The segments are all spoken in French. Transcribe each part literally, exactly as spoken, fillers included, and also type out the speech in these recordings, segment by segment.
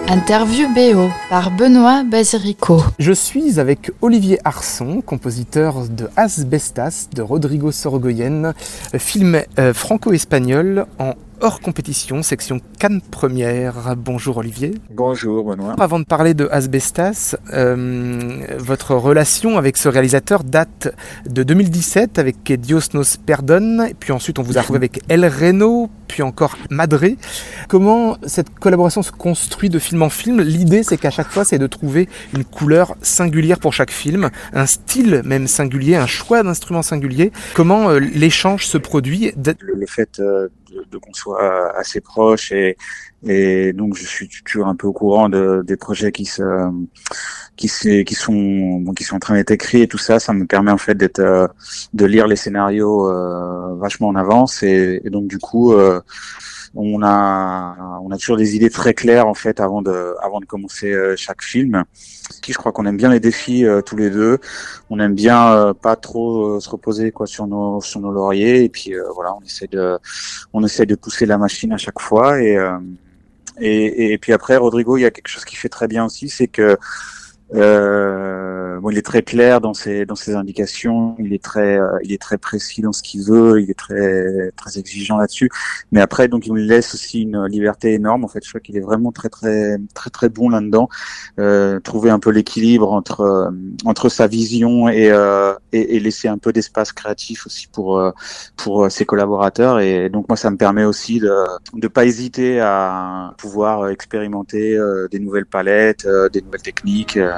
Interview B O par Benoît Basirico. Je suis avec Olivier Arson, compositeur de Asbestas de Rodrigo Sorogoyen, film euh, franco-espagnol en hors compétition, section Cannes Première. Bonjour Olivier. Bonjour Benoît. Avant de parler de Asbestas, euh, votre relation avec ce réalisateur date de deux mille dix-sept avec Dios nos perdone, et puis ensuite on vous a retrouvé avec El Reno, puis encore Madré. Comment cette collaboration se construit de film en film? L'idée, c'est qu'à chaque fois, c'est de trouver une couleur singulière pour chaque film, un style même singulier, un choix d'instruments singulier. Comment euh, l'échange se produit? Le, le fait euh, de, de qu'on soit assez proche et, et donc je suis toujours un peu au courant de, des projets qui se qui se, qui sont bon, qui sont en train d'être écrits et tout ça, ça me permet en fait d'être euh, de lire les scénarios euh, vachement en avance et, et donc du coup euh, on a on a toujours des idées très claires en fait avant de avant de commencer euh, chaque film. Qui je crois qu'on aime bien les défis euh, tous les deux. On aime bien euh, pas trop euh, se reposer quoi sur nos sur nos lauriers et puis euh, voilà, on essaie de on essaie de pousser la machine à chaque fois et euh, et et puis après Rodrigo, il y a quelque chose qui fait très bien aussi, c'est que Euh, bon, il est très clair dans ses dans ses indications. Il est très euh, il est très précis dans ce qu'il veut. Il est très très exigeant là-dessus. Mais après, donc, il nous laisse aussi une liberté énorme. En fait, je crois qu'il est vraiment très très très très bon là-dedans. Euh, trouver un peu l'équilibre entre euh, entre sa vision et, euh, et et laisser un peu d'espace créatif aussi pour euh, pour ses collaborateurs. Et donc moi, ça me permet aussi de de pas hésiter à pouvoir expérimenter euh, des nouvelles palettes, euh, des nouvelles techniques. Euh.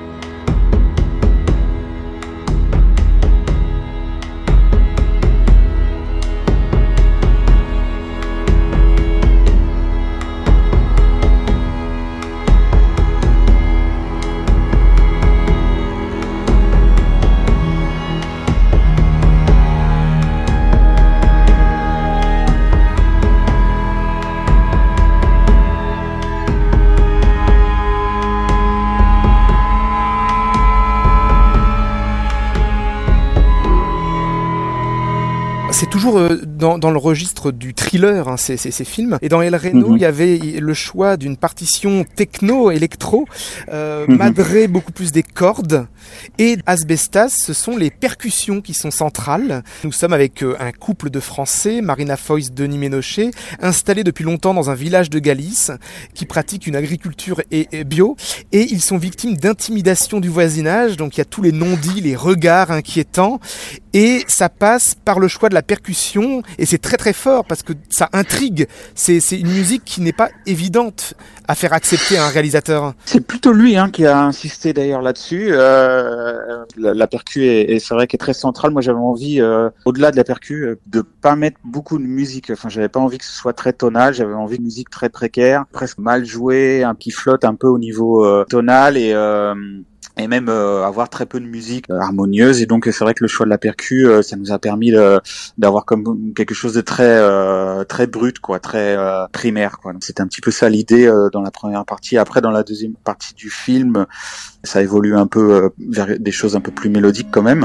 C'est toujours euh, dans, dans le registre du thriller, hein, ces, ces, ces films. Et dans El Reno, mm-hmm. il y avait le choix d'une partition techno-électro, euh, mm-hmm. Madré beaucoup plus des cordes, et Asbestas, ce sont les percussions qui sont centrales. Nous sommes avec euh, un couple de Français, Marina Foïs, Denis Ménochet, installés depuis longtemps dans un village de Galice, qui pratiquent une agriculture et, et bio, et ils sont victimes d'intimidation du voisinage. Donc il y a tous les non-dits, les regards inquiétants, et ça passe par le choix de la percussion, et c'est très très fort parce que ça intrigue. C'est, c'est une musique qui n'est pas évidente à faire accepter à un réalisateur. C'est plutôt lui hein, qui a insisté d'ailleurs là-dessus. Euh, la, la percu est, est c'est vrai qu'elle est très centrale. Moi j'avais envie, euh, au-delà de la percu, de pas mettre beaucoup de musique. Enfin j'avais pas envie que ce soit très tonal. J'avais envie de musique très précaire, presque mal jouée, un qui flotte un peu au niveau euh, tonal et euh, et même euh, avoir très peu de musique euh, harmonieuse. Et donc c'est vrai que le choix de la percu, euh, ça nous a permis de, d'avoir comme quelque chose de très euh, très brut, quoi, très euh, primaire, quoi. Donc c'était un petit peu ça l'idée euh, dans la première partie. Après dans la deuxième partie du film, ça évolue un peu euh, vers des choses un peu plus mélodiques quand même.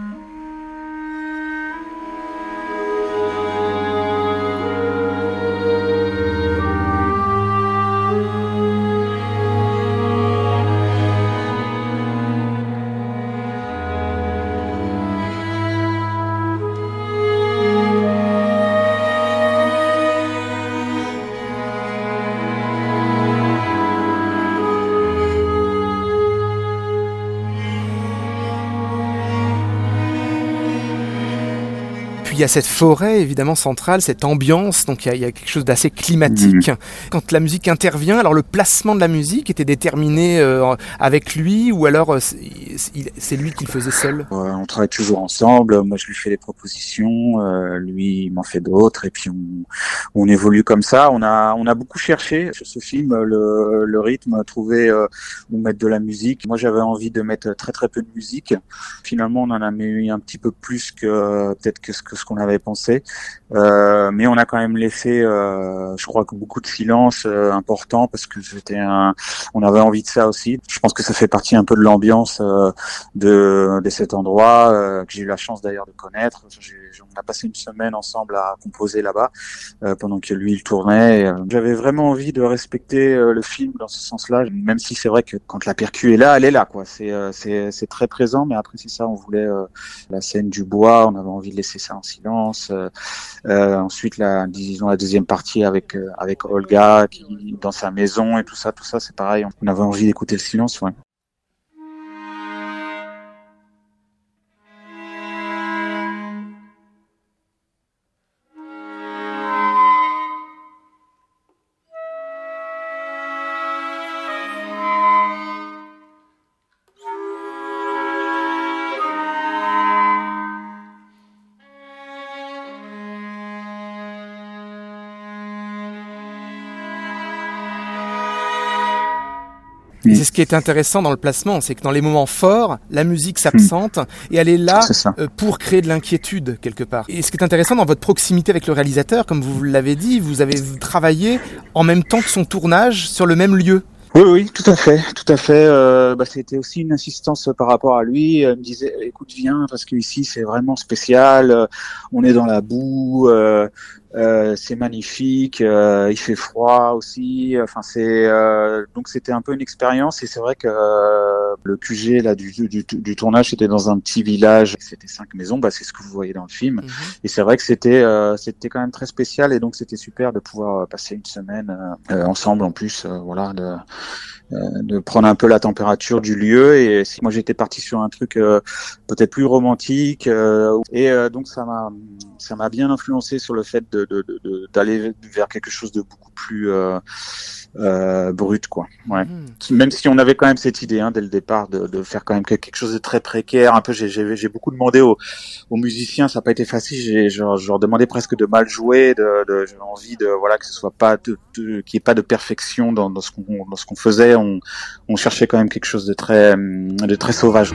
Il y a cette forêt évidemment centrale, cette ambiance, donc il y a, il y a quelque chose d'assez climatique. Mmh. Quand la musique intervient, alors le placement de la musique était déterminé euh, avec lui ou alors euh, c'est, c'est lui qui le faisait seul? Ouais, on travaille toujours ensemble, moi je lui fais des propositions, euh, lui il m'en fait d'autres et puis on, on évolue comme ça. On a, on a beaucoup cherché sur ce film le, le rythme, trouver euh, où mettre de la musique. Moi j'avais envie de mettre très très peu de musique. Finalement on en a mis un petit peu plus que peut-être que ce que ce qu'on avait pensé. Euh, mais on a quand même laissé, euh, je crois que beaucoup de silence euh, important parce que c'était un, on avait envie de ça aussi. Je pense que ça fait partie un peu de l'ambiance euh, de, de cet endroit euh, que j'ai eu la chance d'ailleurs de connaître. J'ai, on a passé une semaine ensemble à composer là-bas euh, pendant que lui il tournait. Et, euh, j'avais vraiment envie de respecter euh, le film dans ce sens-là, même si c'est vrai que quand la percu est là, elle est là, quoi. C'est euh, c'est c'est très présent, mais après c'est ça, on voulait euh, la scène du bois, on avait envie de laisser ça en silence. Euh, euh, ensuite, la disons la deuxième partie avec euh, avec Olga qui dans sa maison et tout ça, tout ça, c'est pareil. On avait envie d'écouter le silence, ouais. Et c'est ce qui est intéressant dans le placement, c'est que dans les moments forts, la musique s'absente et elle est là euh, pour créer de l'inquiétude quelque part. Et ce qui est intéressant dans votre proximité avec le réalisateur, comme vous l'avez dit, vous avez travaillé en même temps que son tournage sur le même lieu. Oui, oui, tout à fait, tout à fait. Euh, bah, c'était aussi une insistance par rapport à lui. Il me disait, écoute, viens, parce qu'ici c'est vraiment spécial. On est dans la boue, euh, euh, c'est magnifique. Euh, il fait froid aussi. Enfin, c'est euh, donc c'était un peu une expérience. Et c'est vrai que euh, le Q G là du, du, du tournage, c'était dans un petit village. C'était cinq maisons. Bah, c'est ce que vous voyez dans le film. Mm-hmm. Et c'est vrai que c'était euh, c'était quand même très spécial. Et donc c'était super de pouvoir passer une semaine euh, ensemble en plus. Euh, voilà. De, de prendre un peu la température du lieu. Et si moi j'étais parti sur un truc euh, peut-être plus romantique euh, et euh, donc ça m'a ça m'a bien influencé sur le fait de, de, de, de d'aller vers quelque chose de beaucoup plus euh, euh, brut, quoi. Ouais. Mmh. Même si on avait quand même cette idée hein, dès le départ de, de faire quand même quelque chose de très précaire. Un peu, j'ai j'ai, j'ai beaucoup demandé aux, aux musiciens, ça n'a pas été facile. J'ai je, je leur demandais presque de mal jouer, de, de j'avais envie de voilà que ce soit pas de, de qu'il y ait pas de perfection dans, dans ce qu'on dans ce qu'on faisait. On, on cherchait quand même quelque chose de très de très sauvage.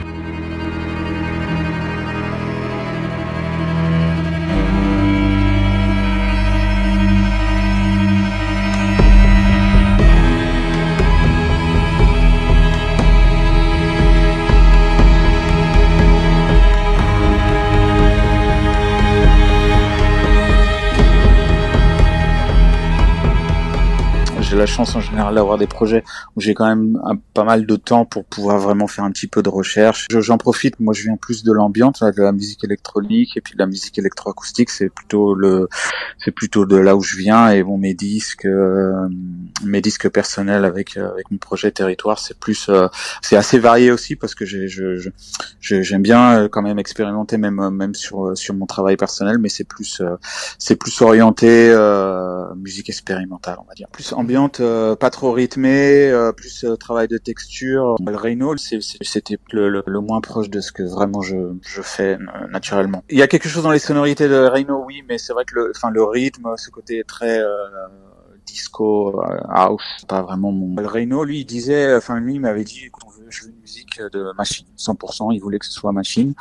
J'ai la chance en général d'avoir des projets où j'ai quand même un, pas mal de temps pour pouvoir vraiment faire un petit peu de recherche. Je, j'en profite, moi je viens plus de l'ambiance, de la musique électronique et puis de la musique électroacoustique, c'est plutôt le, c'est plutôt de là où je viens. Et bon, mes disques, euh, mes disques personnels avec avec mon projet Territoire, c'est plus, euh, c'est assez varié aussi parce que j'ai, je, je, je j'aime bien quand même expérimenter même même sur sur mon travail personnel, mais c'est plus euh, c'est plus orienté euh, musique expérimentale, on va dire, plus ambiance. Euh, pas trop rythmé, euh, plus euh, travail de texture. Le Rhino, c'est, c'est, c'était le, le, le moins proche de ce que vraiment je, je fais euh, naturellement. Il y a quelque chose dans les sonorités de Rhino, oui, mais c'est vrai que le, enfin le rythme, ce côté très euh, disco, euh, house, pas vraiment mon. Le Rhino, lui, il disait, enfin lui, il m'avait dit, écoute, on veut, je veux une musique de machine, cent pour cent. Il voulait que ce soit machine.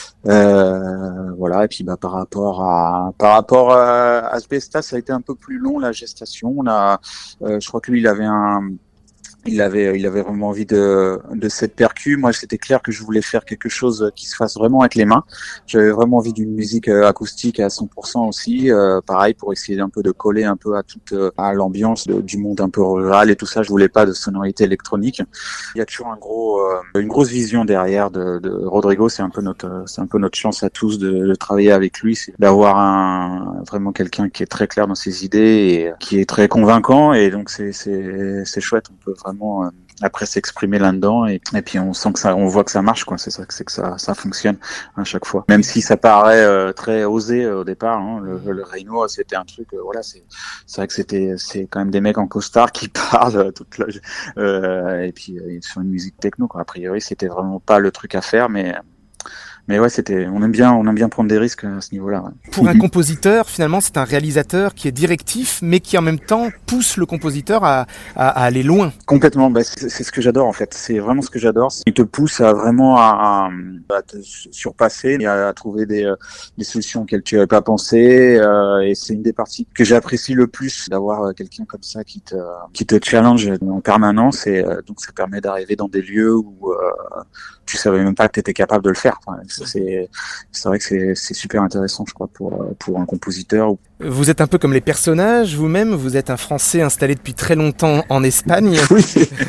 Euh, voilà, et puis bah par rapport à par rapport à Asbestas, ça a été un peu plus long la gestation. On a, euh, je crois que lui il avait un il avait il avait vraiment envie de de cette percu. Moi, c'était clair que je voulais faire quelque chose qui se fasse vraiment avec les mains. J'avais vraiment envie d'une musique acoustique à cent pour cent aussi, euh, pareil pour essayer un peu de coller un peu à toute à l'ambiance de, du monde un peu rural et tout ça. Je voulais pas de sonorité électronique. Il y a toujours un gros euh, une grosse vision derrière de, de Rodrigo. C'est un peu notre c'est un peu notre chance à tous de, de travailler avec lui, c'est d'avoir un vraiment quelqu'un qui est très clair dans ses idées et qui est très convaincant. Et donc c'est c'est c'est chouette. On peut vraiment après s'exprimer là-dedans et, et puis on sent que ça, on voit que ça marche, quoi. C'est ça, c'est que ça, ça fonctionne à chaque fois. Même si ça paraît euh, très osé euh, au départ, hein, le, le Rhino, c'était un truc, euh, voilà, c'est, c'est vrai que c'était, c'est quand même des mecs en costard qui parlent toute la, euh, et puis euh, sur une musique techno, quoi. A priori, c'était vraiment pas le truc à faire, mais mais ouais, c'était, on aime bien, on aime bien prendre des risques à ce niveau-là. Ouais. Pour un compositeur, finalement, c'est un réalisateur qui est directif, mais qui en même temps pousse le compositeur à, à, à aller loin. Complètement, bah, c'est, c'est ce que j'adore en fait. C'est vraiment ce que j'adore. Il te pousse à vraiment à, à te surpasser et à, à trouver des, des solutions auxquelles tu n'avais pas pensé. Euh, et c'est une des parties que j'apprécie le plus, d'avoir quelqu'un comme ça qui te, qui te challenge en permanence. Et euh, donc ça permet d'arriver dans des lieux où euh, tu savais même pas que tu étais capable de le faire. Enfin, c'est, c'est vrai que c'est, c'est super intéressant, je crois, pour, pour un compositeur. Vous êtes un peu comme les personnages, vous-même. Vous êtes un Français installé depuis très longtemps en Espagne. Oui.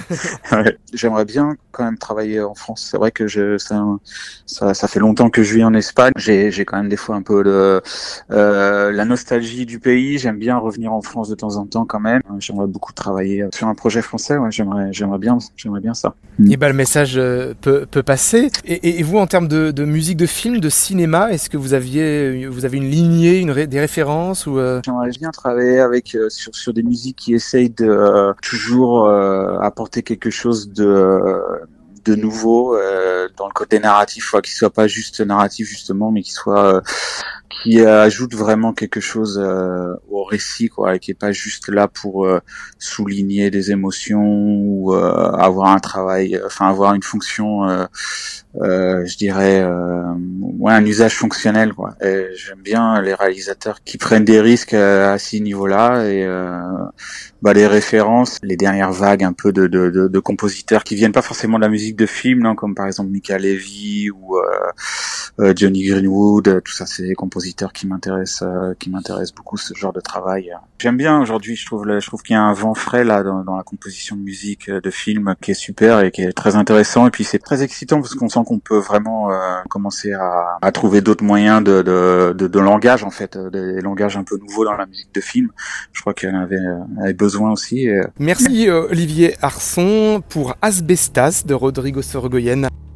Ouais. J'aimerais bien quand même travailler en France. C'est vrai que je, ça, ça, ça fait longtemps que je vis en Espagne. J'ai, j'ai quand même des fois un peu le, euh, la nostalgie du pays. J'aime bien revenir en France de temps en temps quand même. J'aimerais beaucoup travailler sur un projet français. Ouais, j'aimerais, j'aimerais bien, j'aimerais bien ça. Et ben, le message peut, peut passer. Et, et vous, en termes de, de musique, de film, de cinéma, est-ce que vous aviez, vous avez une lignée, une, des références ou euh... J'aimerais bien travailler avec euh, sur sur des musiques qui essayent de euh, toujours euh, apporter quelque chose de euh, de nouveau euh, dans le côté narratif, quoi, qui soit pas juste narratif justement, mais qui soit euh, qui euh, ajoute vraiment quelque chose euh, au récit, quoi, et qui est pas juste là pour euh, souligner des émotions ou euh, avoir un travail, enfin avoir une fonction, euh, euh, je dirais, euh, ouais, un usage fonctionnel, quoi. Et j'aime bien les réalisateurs qui prennent des risques euh, à ces niveaux-là et euh, bah les références, les dernières vagues un peu de de, de, de compositeurs qui viennent pas forcément de la musique de film, non, comme par exemple Mica Levi ou euh, euh, Johnny Greenwood, tout ça, c'est des compositeurs qui m'intéressent, euh, qui m'intéressent beaucoup, ce genre de travail. J'aime bien aujourd'hui, je trouve, je trouve qu'il y a un vent frais là dans, dans la composition de musique de film qui est super et qui est très intéressant. Et puis c'est très excitant parce qu'on sent qu'on peut vraiment euh, commencer à, à trouver d'autres moyens de, de, de, de langage en fait, des langages un peu nouveaux dans la musique de film. Je crois qu'il y en avait, avait besoin aussi. Et... Merci Olivier Arson pour Asbestas de Rodrigo Sorogoyen.